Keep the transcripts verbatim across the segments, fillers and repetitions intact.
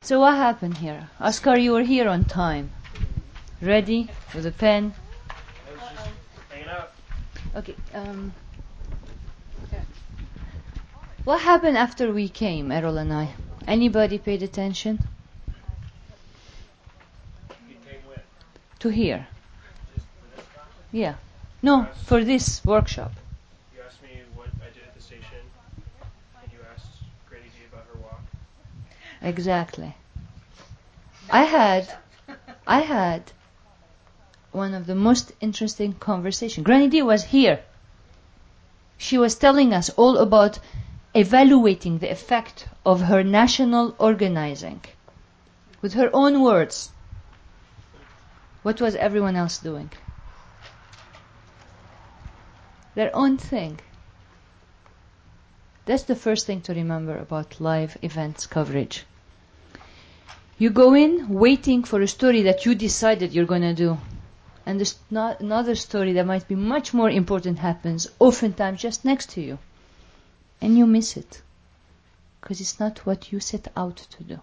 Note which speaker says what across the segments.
Speaker 1: So what happened here? Oscar, you were here on time. Ready? With a pen?
Speaker 2: I was just hanging out.
Speaker 1: Okay. Um, what happened after we came, Errol and I? Anybody paid attention?
Speaker 2: You came with?
Speaker 1: To here.
Speaker 2: Just for this conference?
Speaker 1: Yeah. No,
Speaker 2: Yes.
Speaker 1: for this workshop.
Speaker 2: You asked me what I did at the station, and you asked Grady D about her walk.
Speaker 1: Exactly. I had, I had one of the most interesting conversations. Granny D was here. She was telling us all about evaluating the effect of her national organizing. With her own words. What was everyone else doing? Their own thing. That's the first thing to remember about live events coverage. You go in waiting for a story that you decided you're going to do. And there's not another story that might be much more important happens, oftentimes just next to you. And you miss it. Because it's not what you set out to do.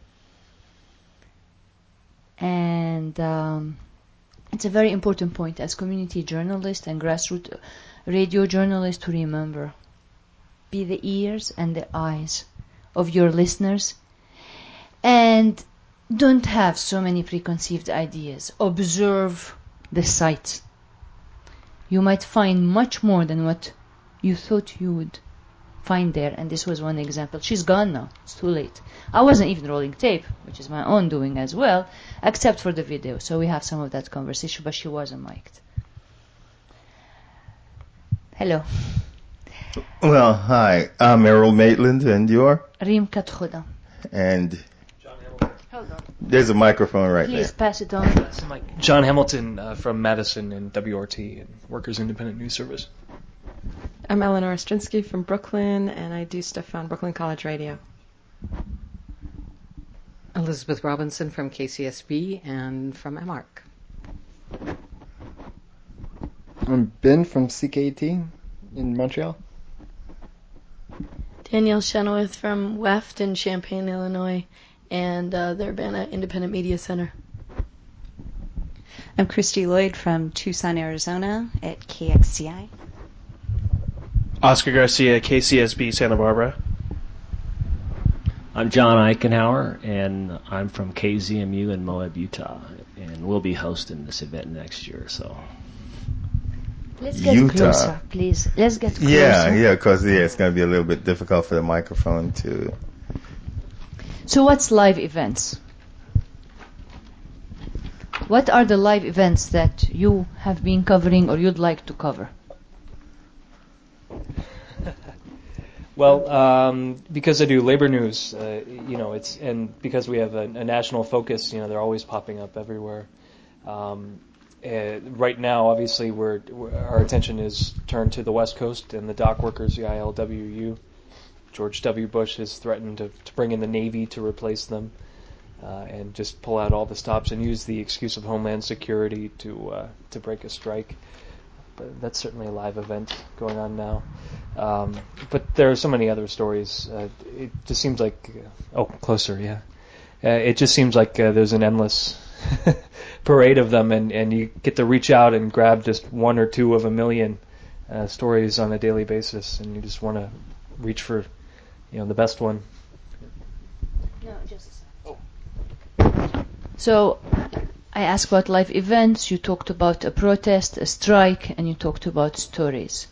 Speaker 1: And um, it's a very important point as community journalists and grassroots radio journalists to remember. Be the ears and the eyes of your listeners. And don't have so many preconceived ideas. Observe the sights. You might find much more than what you thought you would find there. And this was one example. She's gone now. It's too late. I wasn't even rolling tape, which is my own doing as well, except for the video. So we have some of that conversation, but she wasn't mic'd. Hello.
Speaker 3: Well, hi. I'm Errol Maitland, and you're?
Speaker 1: Reem Katkhuda.
Speaker 3: And
Speaker 2: John Hamilton.
Speaker 1: Hold on.
Speaker 3: There's a microphone right
Speaker 1: Please
Speaker 3: there.
Speaker 1: pass it on.
Speaker 2: That's Mike. John Hamilton uh, from Madison and W R T and Workers Independent News Service.
Speaker 4: I'm Eleanor Ostrinsky from Brooklyn, and I do stuff on Brooklyn College Radio.
Speaker 5: Elizabeth Robinson from K C S B and from M A R C.
Speaker 6: I'm Ben from C K A T in Montreal.
Speaker 7: Danielle Chenoweth from W E F T in Champaign, Illinois, and uh, the Urbana Independent Media Center.
Speaker 8: I'm Christy Lloyd from Tucson, Arizona at K X C I.
Speaker 2: Oscar Garcia, K C S B, Santa Barbara.
Speaker 9: I'm John Eichenhauer, and I'm from K Z M U in Moab, Utah, and we'll be hosting this event next year. So
Speaker 1: let's get
Speaker 3: Utah.
Speaker 1: closer, please. Let's get closer.
Speaker 3: Yeah, yeah, because yeah, it's going to be a little bit difficult for the microphone to.
Speaker 1: So what's live events? What are the live events that you have been covering or you'd like to cover?
Speaker 2: Well, um, because I do labor news, uh, you know, it's and because we have a, a national focus, you know, they're always popping up everywhere. Um, uh, right now, obviously, we're, we're our attention is turned to the West Coast and the dock workers, the I L W U. George W. Bush has threatened to, to bring in the Navy to replace them uh, and just pull out all the stops and use the excuse of Homeland Security to uh, to break a strike. But that's certainly a live event going on now. Um, but there are so many other stories. Uh, it just seems like, uh, oh, closer, yeah. Uh, it just seems like uh, there's an endless parade of them, and, and you get to reach out and grab just one or two of a million uh, stories on a daily basis, and you just want to reach for, you know, the best one.
Speaker 1: No, just a second. Oh. So, I asked about live events, you talked about a protest, a strike, and you talked about stories.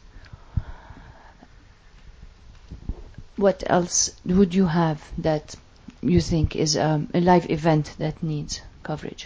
Speaker 1: What else would you have that you think is um, a live event that needs coverage?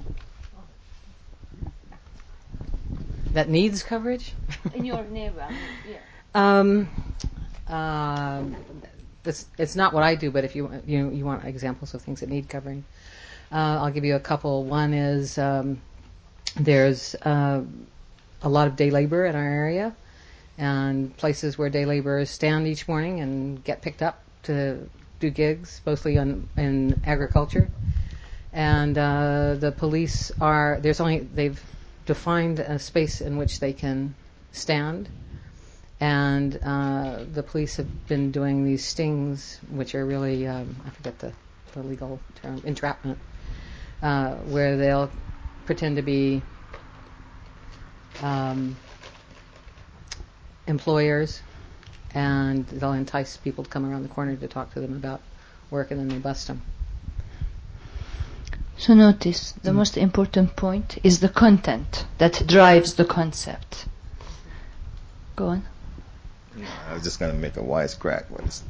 Speaker 5: That needs coverage?
Speaker 1: In your neighbor, I mean, yeah.
Speaker 5: Um, uh, it's, it's not what I do, but if you you you want examples of things that need covering, uh, I'll give you a couple. One is um, there's uh, a lot of day labor in our area, and places where day laborers stand each morning and get picked up to do gigs, mostly on, in agriculture. And uh, the police are, there's only, they've defined a space in which they can stand. And uh, the police have been doing these stings, which are really, um, I forget the the legal term, entrapment, uh, where they'll pretend to be um, employers, and they'll entice people to come around the corner to talk to them about work, and then they bust them.
Speaker 1: So notice, the mm. most important point is the content that drives the concept. Go on.
Speaker 3: No, I was just going to make a wisecrack.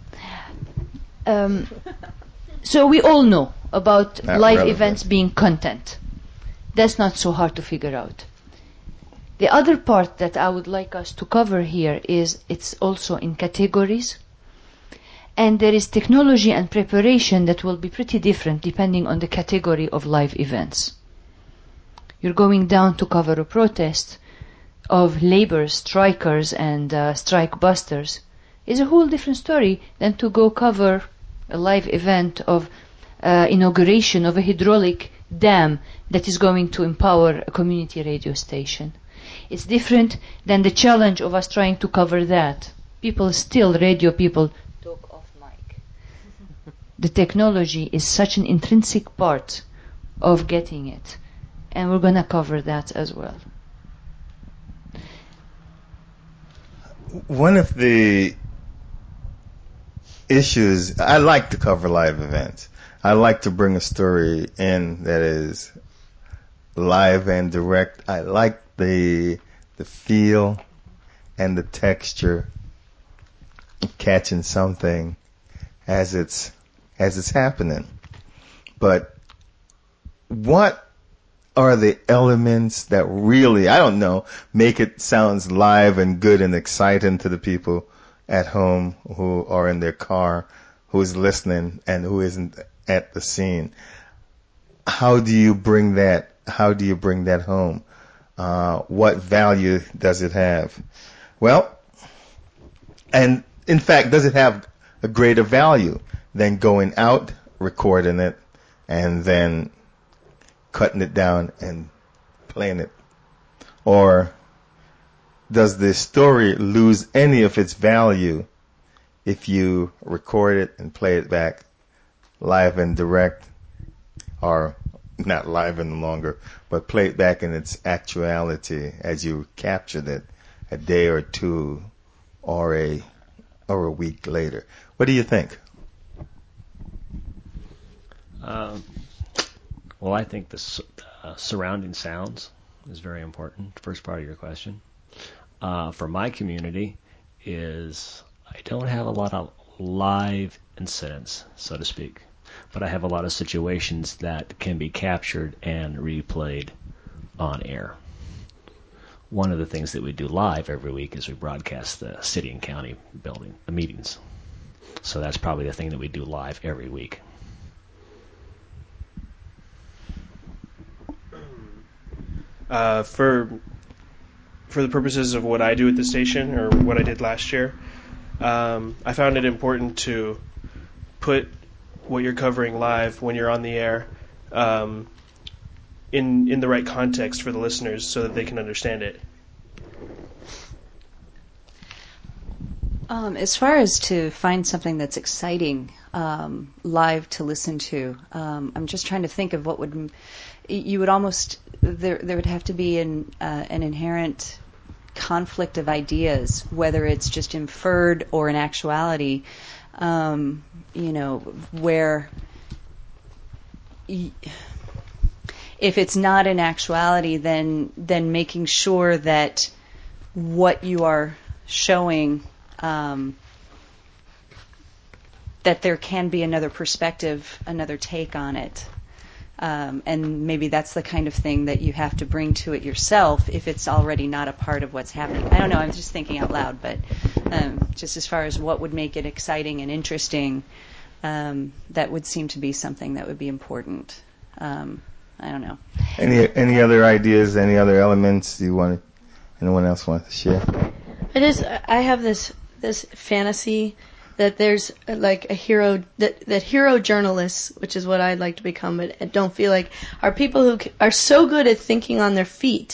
Speaker 1: Um, so we all know about
Speaker 3: not
Speaker 1: live
Speaker 3: relevant.
Speaker 1: events being content. That's not so hard to figure out. The other part that I would like us to cover here is it's also in categories. And there is technology and preparation that will be pretty different depending on the category of live events. You're going down to cover a protest of labor strikers and uh, strike busters is a whole different story than to go cover a live event of uh, inauguration of a hydraulic dam that is going to empower a community radio station. It's different than the challenge of us trying to cover that. People still, radio people, talk off mic. The technology is such an intrinsic part of getting it. And we're going to cover that as well.
Speaker 3: One of the issues, I like to cover live events. I like to bring a story in that is live and direct. I like the the feel and the texture of catching something as it's as it's happening. But what are the elements that really, I don't know, make it sounds live and good and exciting to the people at home who are in their car, who's listening and who isn't at the scene? How do you bring that, how do you bring that home? Uh, what value does it have? Well, and in fact, does it have a greater value than going out, recording it, and then cutting it down and playing it? Or does the story lose any of its value if you record it and play it back live and direct, or not live any longer, but play it back in its actuality as you captured it a day or two or a or a week later? What do you think?
Speaker 9: Um, well, I think the su- uh, surrounding sounds is very important. First part of your question. Uh, for my community is I don't have a lot of live incidents, so to speak, but I have a lot of situations that can be captured and replayed on air. One of the things that we do live every week is we broadcast the city and county building, the meetings. So that's probably the thing that we do live every week.
Speaker 10: Uh, for for the purposes of what I do at the station, or what I did last year, um, I found it important to put what you're covering live when you're on the air um, in in the right context for the listeners so that they can understand it.
Speaker 8: Um, as far as to find something that's exciting um, live to listen to, um, I'm just trying to think of what would you would almost there there would have to be an uh, an inherent conflict of ideas, whether it's just inferred or in actuality. Um, you know, where y- if it's not in actuality, then then making sure that what you are showing, um, that there can be another perspective, another take on it. Um, and maybe that's the kind of thing that you have to bring to it yourself if it's already not a part of what's happening. I don't know, I'm just thinking out loud, but um, just as far as what would make it exciting and interesting, um, that would seem to be something that would be important. Um, I don't know.
Speaker 3: Any any other ideas, any other elements you want, anyone else wants to share?
Speaker 7: I just, I have this this fantasy that there's uh, like a hero, that, that hero journalists, which is what I'd like to become, but I don't feel like, are people who c- are so good at thinking on their feet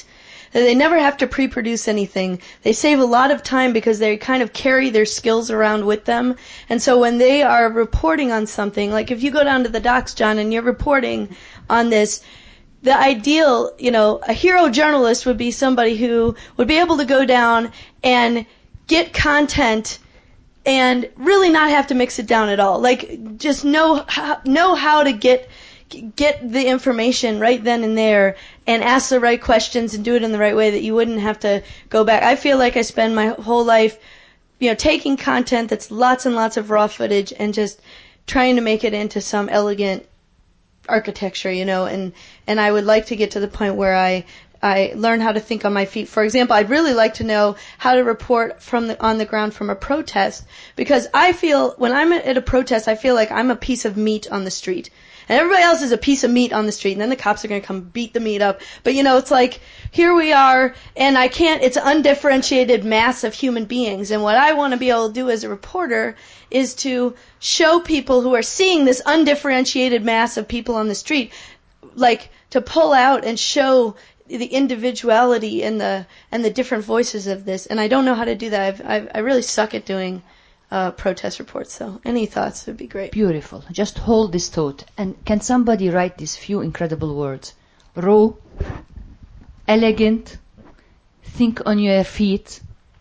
Speaker 7: They never have to pre-produce anything. They save a lot of time because they kind of carry their skills around with them. And so when they are reporting on something, like if you go down to the docks, John, and you're reporting on this, the ideal, you know, a hero journalist would be somebody who would be able to go down and get content and really not have to mix it down at all. Like, just know how, know how to get get the information right then and there and ask the right questions and do it in the right way that you wouldn't have to go back. I feel like I spend my whole life, you know, taking content that's lots and lots of raw footage and just trying to make it into some elegant architecture, you know, and, and I would like to get to the point where I I learn how to think on my feet. For example, I'd really like to know how to report from the, on the ground from a protest, because I feel when I'm at a protest, I feel like I'm a piece of meat on the street. And everybody else is a piece of meat on the street, and then the cops are going to come beat the meat up. But, you know, it's like, here we are, and I can't, it's an undifferentiated mass of human beings. And what I want to be able to do as a reporter is to show people who are seeing this undifferentiated mass of people on the street, like, to pull out and show the individuality and the and the different voices of this. And I don't know how to do that. I've, I've, I really suck at doing Uh, protest reports, so any thoughts would be great.
Speaker 1: Beautiful. Just hold this thought. And can somebody write these few incredible words? Raw, elegant, think on your feet,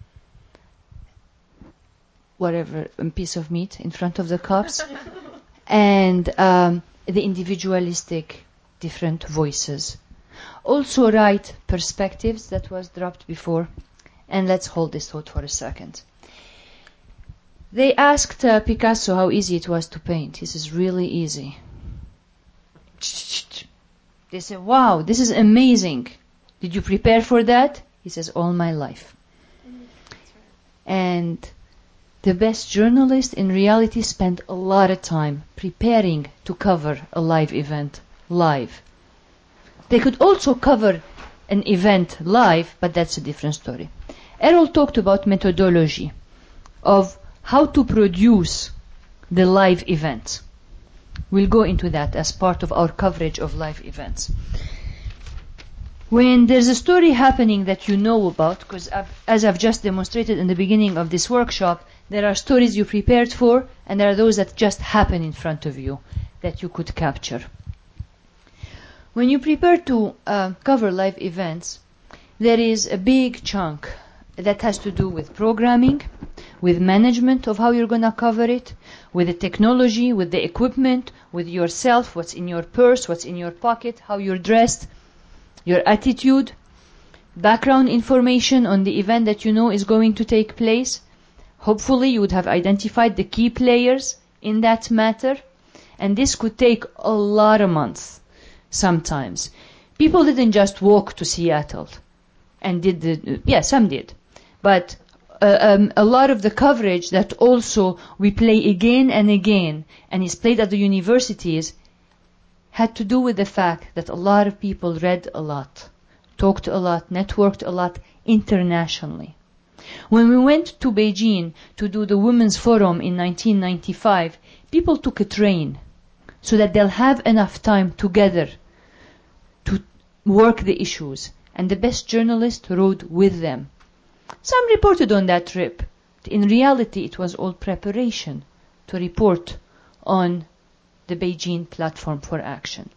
Speaker 1: whatever, a piece of meat in front of the cops, and um, the individualistic different voices. Also write perspectives, that was dropped before. And let's hold this thought for a second. They asked uh, Picasso how easy it was to paint. He says, really easy. They said, wow, this is amazing. Did you prepare for that? He says, all my life. And the best journalists in reality spend a lot of time preparing to cover a live event live. They could also cover an event live, but that's a different story. Errol talked about methodology of how to produce the live events. We'll go into that as part of our coverage of live events. When there's a story happening that you know about, because as I've just demonstrated in the beginning of this workshop, there are stories you prepared for, and there are those that just happen in front of you that you could capture. When you prepare to uh, cover live events, there is a big chunk that has to do with programming, with management of how you're going to cover it, with the technology, with the equipment, with yourself, what's in your purse, what's in your pocket, how you're dressed, your attitude, background information on the event that you know is going to take place. Hopefully you would have identified the key players in that matter, and this could take a lot of months sometimes. People didn't just walk to Seattle and did the, yeah, some did, but Uh, um, a lot of the coverage that also we play again and again and is played at the universities had to do with the fact that a lot of people read a lot, talked a lot, networked a lot internationally. When we went to Beijing to do the Women's Forum in nineteen ninety-five, people took a train so that they'll have enough time together to work the issues, and the best journalists rode with them. Some reported on that trip. In reality, it was all preparation to report on the Beijing Platform for Action.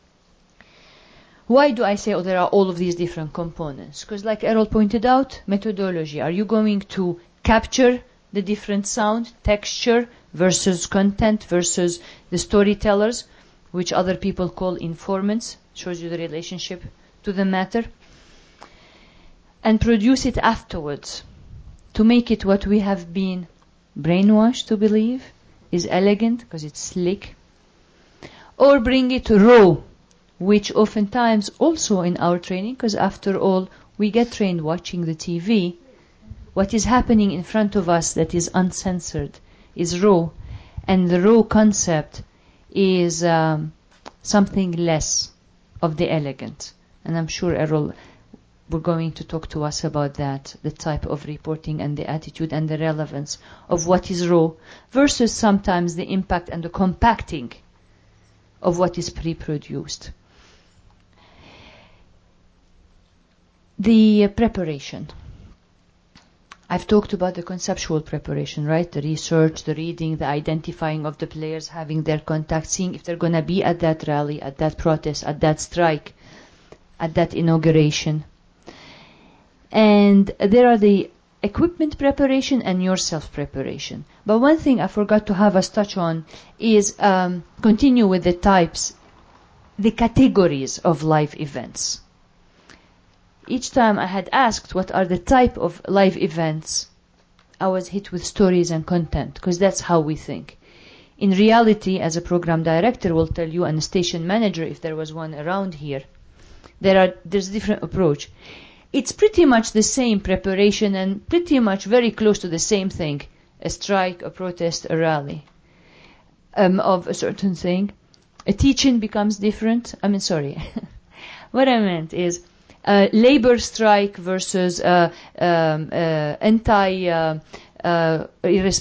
Speaker 1: Why do I say oh, there are all of these different components? Because like Errol pointed out, methodology. Are you going to capture the different sound, texture versus content versus the storytellers, which other people call informants? Shows you the relationship to the matter. And produce it afterwards to make it what we have been brainwashed to believe is elegant because it's slick, or bring it raw, which oftentimes also in our training, because after all we get trained watching the T V, what is happening in front of us that is uncensored is raw, and the raw concept is um, something less of the elegant. And I'm sure Errol we're going to talk to us about that, the type of reporting and the attitude and the relevance of what is raw versus sometimes the impact and the compacting of what is pre-produced. The uh, preparation. I've talked about the conceptual preparation, right? The research, the reading, the identifying of the players, having their contact, seeing if they're going to be at that rally, at that protest, at that strike, at that inauguration. And there are the equipment preparation and your self-preparation. But one thing I forgot to have us touch on is um, continue with the types, the categories of live events. Each time I had asked what are the type of live events, I was hit with stories and content, because that's how we think. In reality, as a program director will tell you, and a station manager, if there was one around here, there are there's a different approach. It's pretty much the same preparation and pretty much very close to the same thing, a strike, a protest, a rally um, of a certain thing. A teaching becomes different. I mean, sorry. What I meant is uh, labor strike versus uh, um, uh, anti uh, uh,